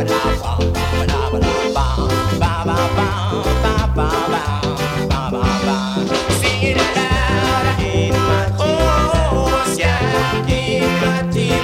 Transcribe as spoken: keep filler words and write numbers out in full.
Sing it loud in my voice, yeah, in my teeth.